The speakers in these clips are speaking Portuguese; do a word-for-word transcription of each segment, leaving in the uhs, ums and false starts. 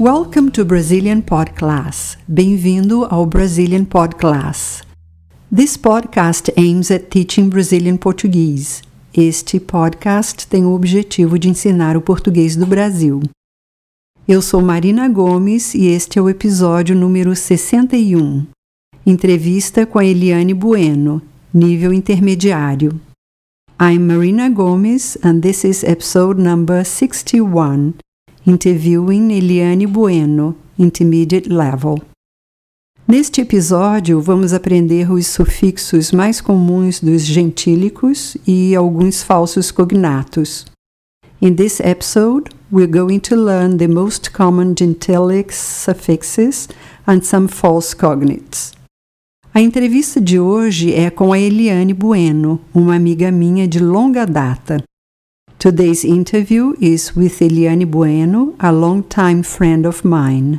Welcome to Brazilian Pod Class. Bem-vindo ao Brazilian Pod Class. This podcast aims at teaching Brazilian Portuguese. Este podcast tem o objetivo de ensinar o português do Brasil. Eu sou Marina Gomes e este é o episódio número sessenta e um. Entrevista com a Eliane Bueno, nível intermediário. I'm Marina Gomes and this is episode number sixty-one. Interviewing Eliane Bueno, Intermediate Level. Neste episódio, vamos aprender os sufixos mais comuns dos gentílicos e alguns falsos cognatos. In this episode, we're going to learn the most common gentilic suffixes and some false cognates. A entrevista de hoje é com a Eliane Bueno, uma amiga minha de longa data. Today's interview is with Eliane Bueno, a long-time friend of mine.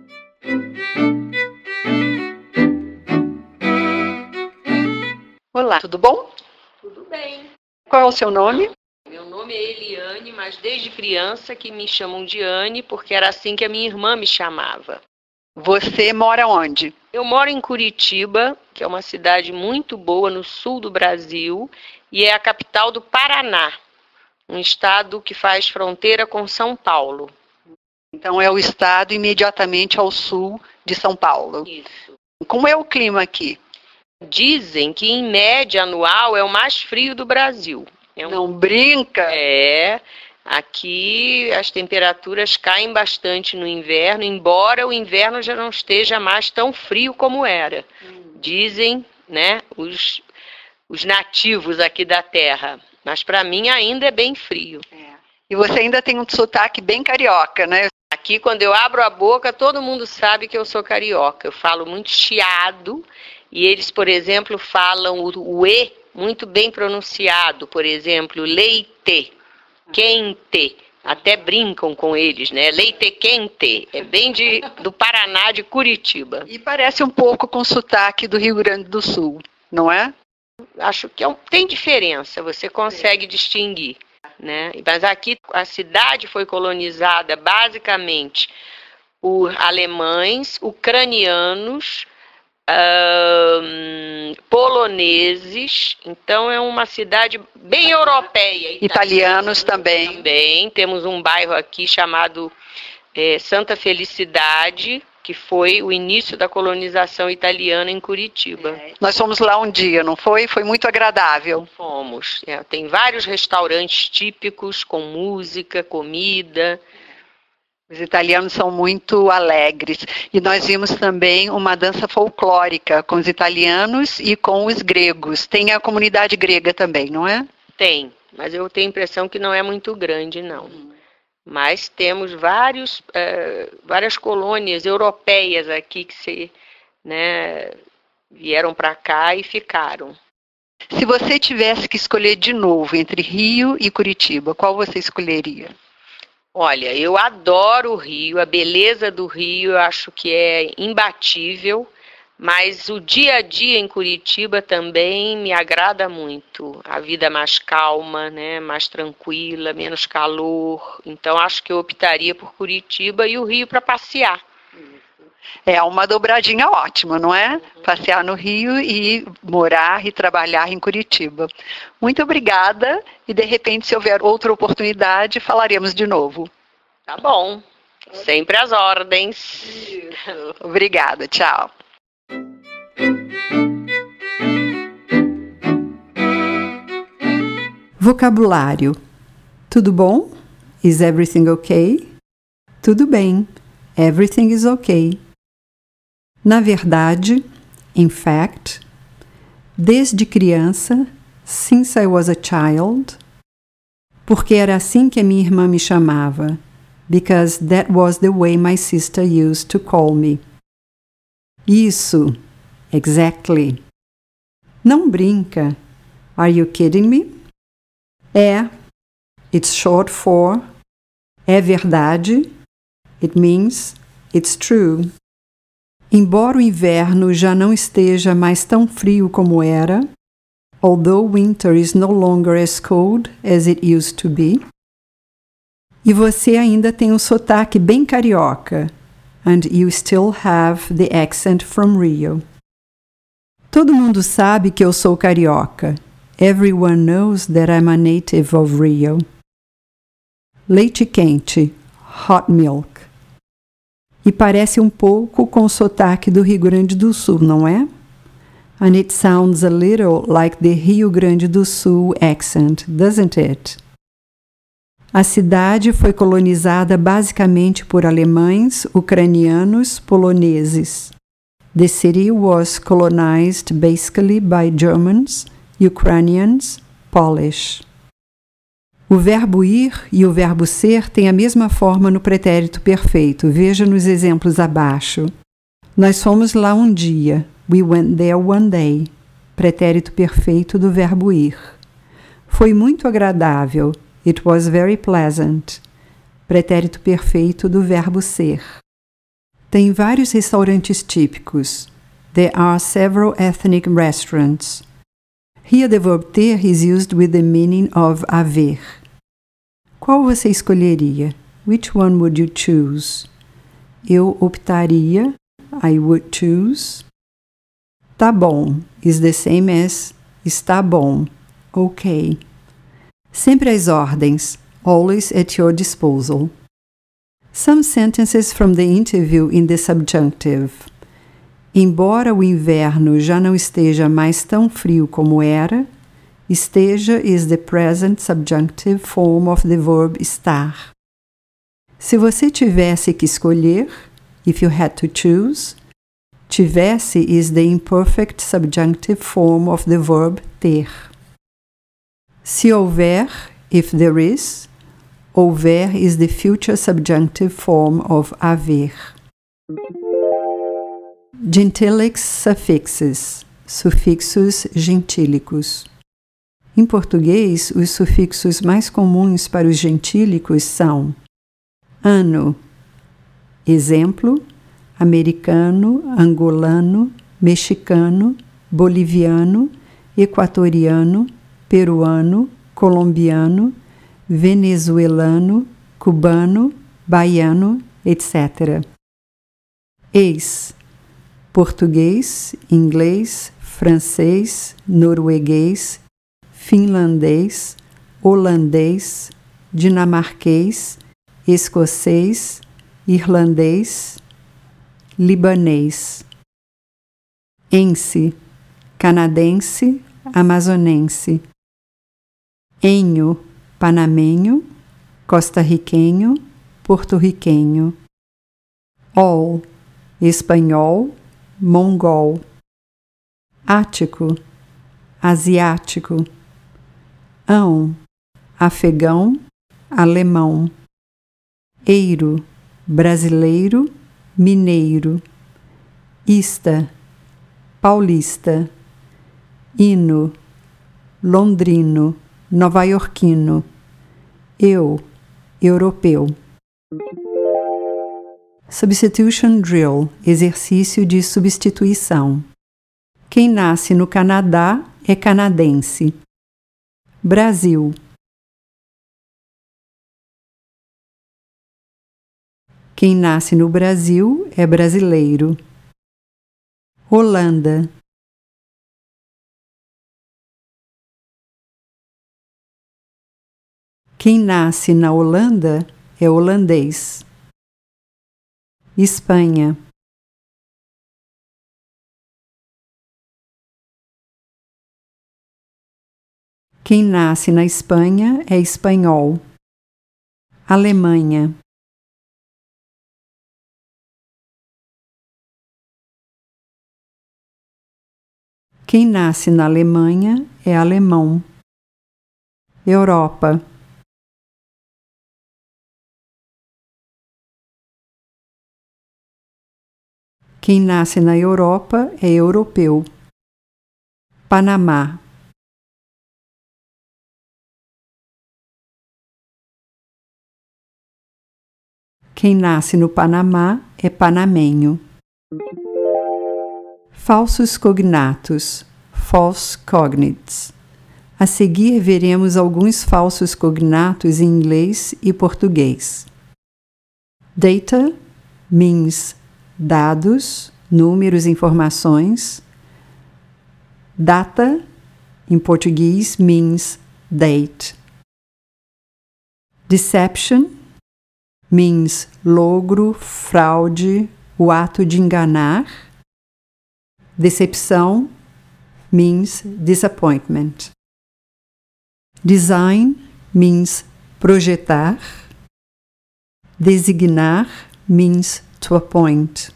Olá, tudo bom? Tudo bem. Qual é o seu nome? Meu nome é Eliane, mas desde criança que me chamam de Anne, porque era assim que a minha irmã me chamava. Você mora onde? Eu moro em Curitiba, que é uma cidade muito boa no sul do Brasil, e é a capital do Paraná. Um estado que faz fronteira com São Paulo. Então é o estado imediatamente ao sul de São Paulo. Isso. Como é o clima aqui? Dizem que em média anual é o mais frio do Brasil. É um... Não brinca? É. Aqui as temperaturas caem bastante no inverno, embora o inverno já não esteja mais tão frio como era. Hum. Dizem, né, os, os nativos aqui da terra. Mas para mim ainda é bem frio. É. E você ainda tem um sotaque bem carioca, né? Aqui, quando eu abro a boca, todo mundo sabe que eu sou carioca. Eu falo muito chiado e eles, por exemplo, falam o, o E muito bem pronunciado. Por exemplo, leite, quente. Até brincam com eles, né? Leite quente. É bem de, do Paraná, de Curitiba. E parece um pouco com o sotaque do Rio Grande do Sul, não é? Acho que é um, tem diferença, você consegue Sim. distinguir, né? Mas aqui a cidade foi colonizada basicamente por alemães, ucranianos, hum, poloneses, então é uma cidade bem europeia. Italianos também. Também, temos um bairro aqui chamado é, Santa Felicidade, que foi o início da colonização italiana em Curitiba. É. Nós fomos lá um dia, não foi? Foi muito agradável. Fomos. É, tem vários restaurantes típicos, com música, comida. Os italianos são muito alegres. E nós vimos também uma dança folclórica com os italianos e com os gregos. Tem a comunidade grega também, não é? Tem, mas eu tenho a impressão que não é muito grande, não. Hum. Mas temos vários, uh, várias colônias europeias aqui que se, né, vieram para cá e ficaram. Se você tivesse que escolher de novo entre Rio e Curitiba, qual você escolheria? Olha, eu adoro o Rio, a beleza do Rio eu acho que é imbatível. Mas o dia a dia em Curitiba também me agrada muito. A vida mais calma, né? Mais tranquila, menos calor. Então acho que eu optaria por Curitiba e o Rio para passear. É uma dobradinha ótima, não é? Uhum. Passear no Rio e morar e trabalhar em Curitiba. Muito obrigada e de repente se houver outra oportunidade falaremos de novo. Tá bom. Sempre às ordens. Obrigada, tchau. Vocabulário. Tudo bom? Is everything okay? Tudo bem. Everything is okay. Na verdade, in fact. Desde criança, since I was a child. Porque era assim que a minha irmã me chamava. Because that was the way my sister used to call me. Isso. Exactly. Não brinca. Are you kidding me? É. It's short for. É verdade. It means it's true. Embora o inverno já não esteja mais tão frio como era, although winter is no longer as cold as it used to be. E você ainda tem um sotaque bem carioca. And you still have the accent from Rio. Todo mundo sabe que eu sou carioca. Everyone knows that I'm a native of Rio. Leite quente, hot milk. E parece um pouco com o sotaque do Rio Grande do Sul, não é? And it sounds a little like the Rio Grande do Sul accent, doesn't it? A cidade foi colonizada basicamente por alemães, ucranianos, poloneses. The city was colonized basically by Germans, Ukrainians, Polish. O verbo ir e o verbo ser têm a mesma forma no pretérito perfeito. Veja nos exemplos abaixo. Nós fomos lá um dia. We went there one day. Pretérito perfeito do verbo ir. Foi muito agradável. It was very pleasant. Pretérito perfeito do verbo ser. Tem vários restaurantes típicos. There are several ethnic restaurants. Here the verb ter is used with the meaning of haver. Qual você escolheria? Which one would you choose? Eu optaria. I would choose. Tá bom is the same as está bom. Ok. Sempre às ordens. Always at your disposal. Some sentences from the interview in the subjunctive. Embora o inverno já não esteja mais tão frio como era, esteja is the present subjunctive form of the verb estar. Se você tivesse que escolher, if you had to choose, tivesse is the imperfect subjunctive form of the verb ter. Se houver, if there is, houver is the future subjunctive form of haver. Gentilics suffixes, sufixos gentílicos. Em português, os sufixos mais comuns para os gentílicos são ano, exemplo, americano, angolano, mexicano, boliviano, equatoriano, peruano, colombiano, venezuelano, cubano, baiano, etcétera. Ex, português, inglês, francês, norueguês, finlandês, holandês, dinamarquês, escocês, irlandês, libanês. Ense, canadense, amazonense. Enho, panamenho, costarriquenho, porto-riquenho. Ol, espanhol, mongol. Ático, asiático. Ão, afegão, alemão. Eiro, brasileiro, mineiro. Ista, paulista. Hino, londrino, nova-iorquino. Eu, europeu. Substitution drill, exercício de substituição. Quem nasce no Canadá é canadense. Brasil. Quem nasce no Brasil é brasileiro. Holanda. Quem nasce na Holanda é holandês. Espanha. Quem nasce na Espanha é espanhol. Alemanha. Quem nasce na Alemanha é alemão. Europa. Quem nasce na Europa é europeu. Panamá. Quem nasce no Panamá é panamenho. Falsos cognatos, false cognates. A seguir, veremos alguns falsos cognatos em inglês e português. Data means dados, números, informações. Data, em português, means date. Deception means logro, fraude, o ato de enganar. Decepção means disappointment. Design means projetar. Designar means to appoint.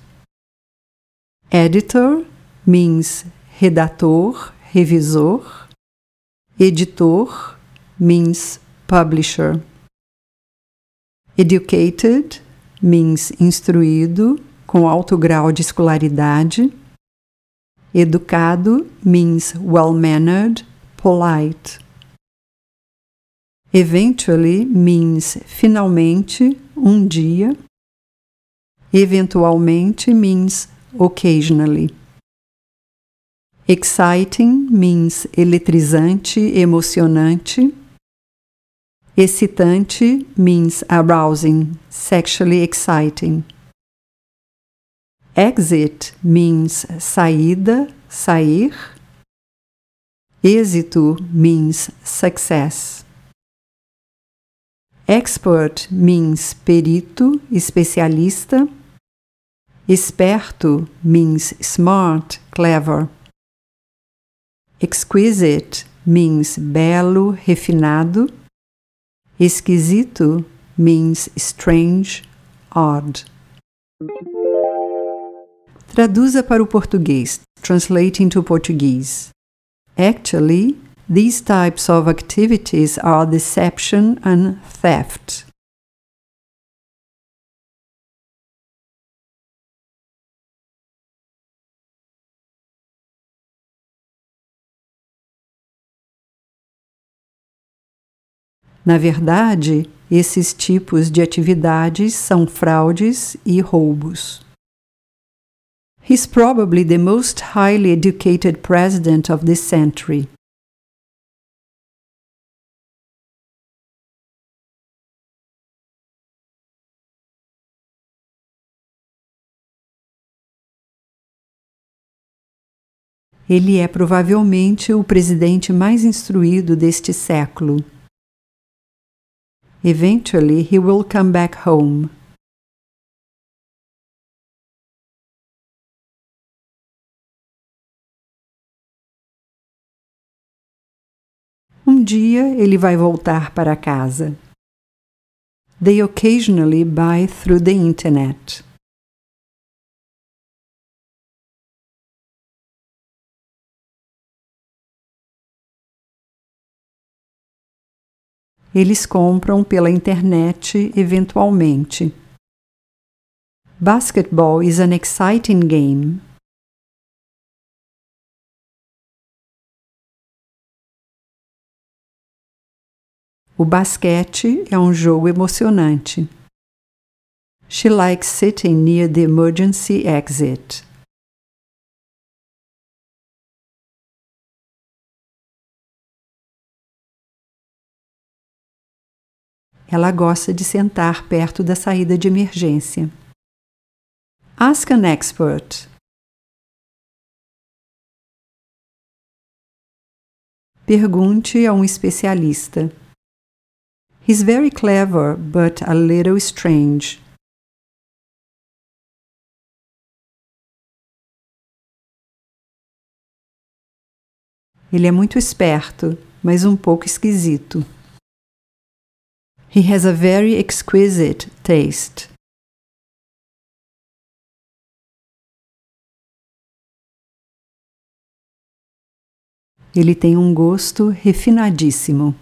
Editor means redator, revisor. Editor means publisher. Educated means instruído, com alto grau de escolaridade. Educado means well-mannered, polite. Eventually means finalmente, um dia. Eventualmente means occasionally. Exciting means eletrizante, emocionante. Excitante means arousing, sexually exciting. Exit means saída, sair. Êxito means success. Expert means perito, especialista. Esperto means smart, clever. Exquisite means belo, refinado. Esquisito means strange, odd. Traduza para o português. Translating to Portuguese. Actually, these types of activities are deception and theft. Na verdade, esses tipos de atividades são fraudes e roubos. He's probably the most highly educated president of this century. Ele é provavelmente o presidente mais instruído deste século. Eventually, he will come back home. Um dia ele vai voltar para casa. They occasionally buy through the internet. Eles compram pela internet eventualmente. Basketball is an exciting game. O basquete é um jogo emocionante. She likes sitting near the emergency exit. Ela gosta de sentar perto da saída de emergência. Ask an expert. Pergunte a um especialista. He's very clever, but a little strange. Ele é muito esperto, mas um pouco esquisito. He has a very exquisite taste. Ele tem um gosto refinadíssimo.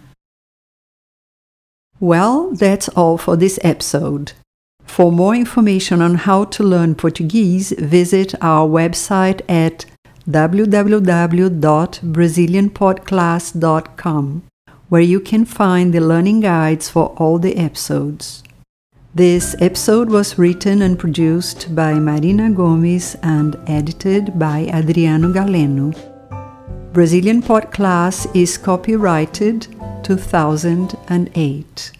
Well, that's all for this episode. For more information on how to learn Portuguese, visit our website at w w w dot brazilian podclass dot com, where you can find the learning guides for all the episodes. This episode was written and produced by Marina Gomes and edited by Adriano Galeno. Brazilian Podcast is copyrighted two thousand eight.